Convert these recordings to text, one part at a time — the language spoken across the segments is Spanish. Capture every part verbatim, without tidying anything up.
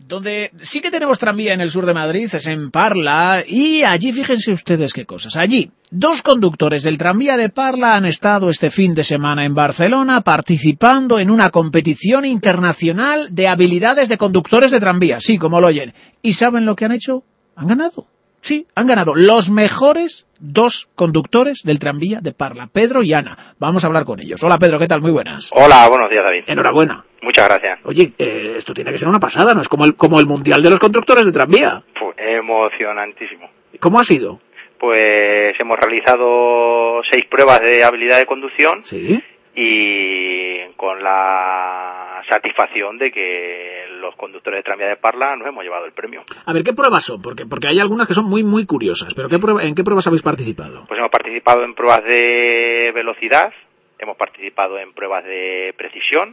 Donde sí que tenemos tranvía en el sur de Madrid es en Parla, y allí fíjense ustedes qué cosas. Allí, dos conductores del tranvía de Parla han estado este fin de semana en Barcelona participando en una competición internacional de habilidades de conductores de tranvía, sí, como lo oyen. ¿Y saben lo que han hecho? Han ganado. Sí, han ganado los mejores dos conductores del tranvía de Parla, Pedro y Ana. Vamos a hablar con ellos. Hola Pedro, ¿qué tal? Muy buenas. Hola, buenos días, David. Enhorabuena. Muchas gracias. Oye, eh, esto tiene que ser una pasada, ¿no? Es como el, como el mundial de los conductores de tranvía. Fue emocionantísimo. ¿Cómo ha sido? Pues hemos realizado seis pruebas de habilidad de conducción. Sí. Y con la satisfacción de que los conductores de tranvía de Parla nos hemos llevado el premio. A ver, ¿qué pruebas son? Porque porque hay algunas que son muy muy curiosas, pero ¿qué prueba, ¿en qué pruebas habéis participado? Pues hemos participado en pruebas de velocidad, hemos participado en pruebas de precisión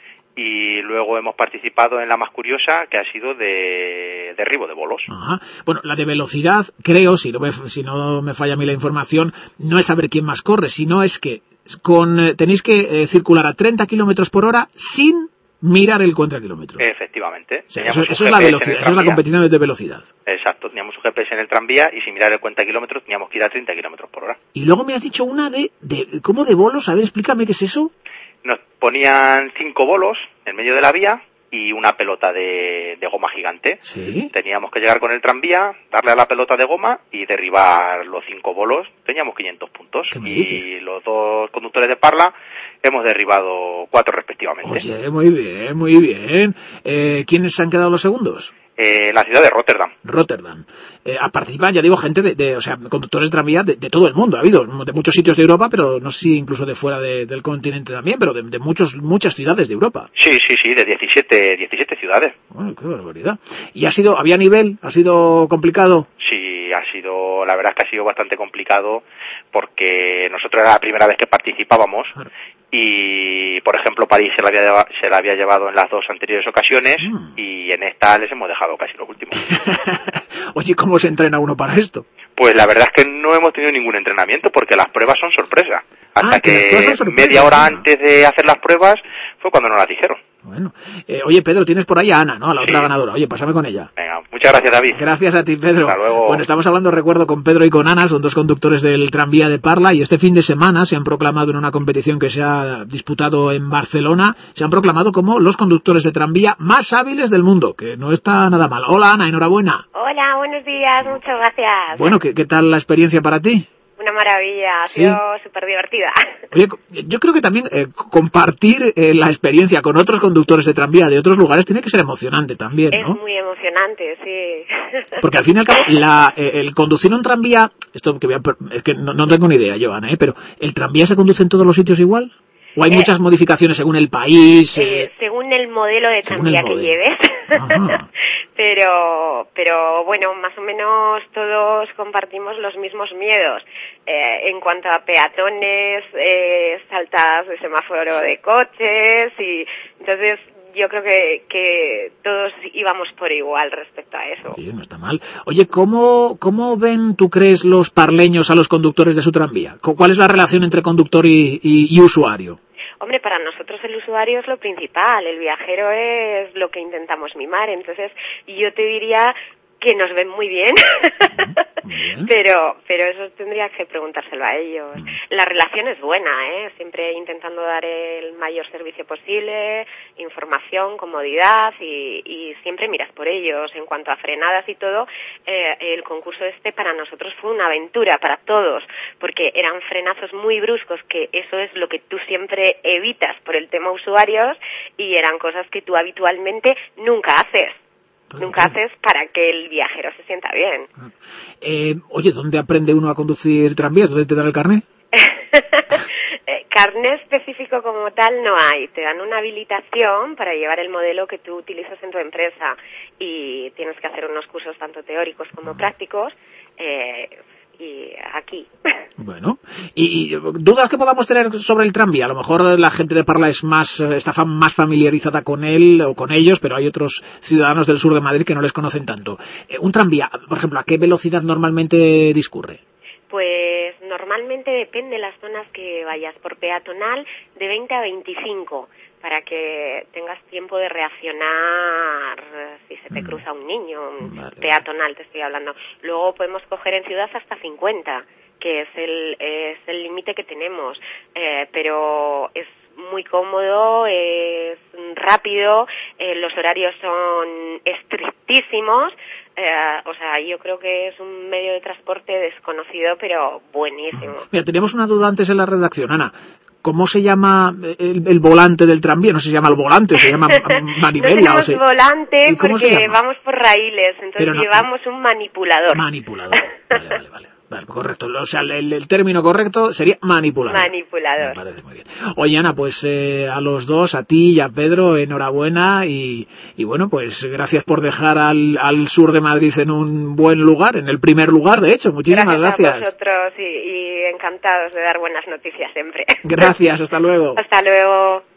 y luego hemos participado en la más curiosa, que ha sido de derribo de bolos. Ajá. Bueno, la de velocidad, creo, si no me, si no me falla a mí la información, no es saber quién más corre, sino es que con eh, tenéis que eh, circular a treinta kilómetros por hora sin mirar el contrakilómetro. Efectivamente. O sea, eso, eso es la velocidad, eso es la competición de velocidad. Exacto, teníamos un G P S en el tranvía y sin mirar el cuenta kilómetros teníamos que ir a treinta kilómetros por hora. Y luego me has dicho una de, de ¿cómo de bolos? A ver, explícame qué es eso. Nos ponían cinco bolos en medio de la vía y una pelota de, de goma gigante. ¿Sí? Teníamos que llegar con el tranvía, darle a la pelota de goma y derribar los cinco bolos. Teníamos quinientos puntos. ¿Qué me y dices? los dos conductores de Parla hemos derribado cuatro respectivamente. Oye, muy bien, muy bien. Eh, ¿Quiénes se han quedado los segundos? Eh, la ciudad de Rotterdam. Rotterdam. Eh, participan, ya digo, gente de, de, o sea, conductores de tranvía de, de todo el mundo. Ha habido de muchos sitios de Europa, pero no sé si incluso de fuera de, del continente también, pero de, de muchos, muchas ciudades de Europa. Sí, sí, sí, de diecisiete, diecisiete ciudades. Bueno, qué barbaridad. ¿Y ha sido, había nivel? ¿Ha sido complicado? Sí, ha sido, la verdad es que ha sido bastante complicado porque nosotros era la primera vez que participábamos. Claro. Y, por ejemplo, París se la había, se la había llevado en las dos anteriores ocasiones mm. y en esta les hemos dejado casi los últimos. Oye, ¿cómo se entrena uno para esto? Pues la verdad es que no hemos tenido ningún entrenamiento porque las pruebas son sorpresa. Hasta ah, que, que sorpresa, media hora ¿no? antes de hacer las pruebas fue cuando nos las dijeron. Bueno, eh, oye Pedro, tienes por ahí a Ana, ¿no? A la sí. otra ganadora. Oye, pásame con ella. Venga, muchas gracias, David. Gracias a ti, Pedro. Hasta luego. Bueno, estamos hablando, recuerdo, con Pedro y con Ana, son dos conductores del tranvía de Parla, y este fin de semana se han proclamado en una competición que se ha disputado en Barcelona, se han proclamado como los conductores de tranvía más hábiles del mundo, que no está nada mal. Hola, Ana, enhorabuena. Hola, buenos días, muchas gracias. Bueno, ¿qué, qué tal la experiencia para ti? Una maravilla, ha sido ¿Sí? súper divertida. Oye, yo creo que también eh, compartir eh, la experiencia con otros conductores de tranvía de otros lugares tiene que ser emocionante también, ¿no? Es muy emocionante, sí. Porque al fin y al cabo, la, eh, el conducir un tranvía, esto que voy a, es que no, no tengo ni idea, Joana, ¿eh? Pero ¿el tranvía se conduce en todos los sitios igual? ¿O hay eh, muchas modificaciones según el país? Eh, eh, según el modelo de tranvía que lleves. pero pero bueno, más o menos todos compartimos los mismos miedos. Eh, en cuanto a peatones, eh, saltadas de semáforo de coches, y entonces yo creo que, que todos íbamos por igual respecto a eso. Oye, no está mal. Oye, ¿cómo, ¿cómo ven, tú crees, los parleños a los conductores de su tranvía? ¿Cuál es la relación entre conductor y, y, y usuario? Hombre, para nosotros el usuario es lo principal, el viajero es lo que intentamos mimar, entonces yo te diría que nos ven muy bien, muy bien. pero pero eso tendría que preguntárselo a ellos. Mm. La relación es buena, ¿eh? Siempre intentando dar el mayor servicio posible, información, comodidad, y, y siempre miras por ellos. En cuanto a frenadas y todo, eh, el concurso este para nosotros fue una aventura, para todos, porque eran frenazos muy bruscos, que eso es lo que tú siempre evitas por el tema usuarios, y eran cosas que tú habitualmente nunca haces. Nunca haces para que el viajero se sienta bien. Eh, oye, ¿dónde aprende uno a conducir tranvías? ¿Dónde te dan el carnet? Carnet específico como tal no hay. Te dan una habilitación para llevar el modelo que tú utilizas en tu empresa, y tienes que hacer unos cursos tanto teóricos como ah. prácticos. Eh, y aquí. Bueno, y, y dudas que podamos tener sobre el tranvía. A lo mejor la gente de Parla es más está más familiarizada con él o con ellos, pero hay otros ciudadanos del sur de Madrid que no les conocen tanto. Eh, un tranvía, por ejemplo, ¿a qué velocidad normalmente discurre? Pues normalmente depende de las zonas que vayas. Por peatonal, de veinte a veinticinco, para que tengas tiempo de reaccionar si se te cruza un niño, vale. peatonal te estoy hablando. Luego podemos coger en ciudad hasta cincuenta, que es el es el límite que tenemos, eh, pero es muy cómodo, es rápido, eh, los horarios son estrictísimos, eh, o sea, yo creo que es un medio de transporte desconocido, pero buenísimo. Mira, teníamos una duda antes en la redacción, Ana. ¿Cómo se llama el, el volante del tranvía? No se llama el volante, se llama manivela. No tenemos o sea, volante porque vamos por raíles, entonces no, llevamos un manipulador. Manipulador, vale, vale, vale. Vale, correcto. O sea, el, el término correcto sería manipulador. Manipulador. Me parece muy bien. Oye, Ana, pues eh, a los dos, a ti y a Pedro, enhorabuena y, y bueno, pues gracias por dejar al, al sur de Madrid en un buen lugar, en el primer lugar, de hecho. Muchísimas gracias. Gracias a vosotros y, y encantados de dar buenas noticias siempre. Gracias, hasta luego. Hasta luego.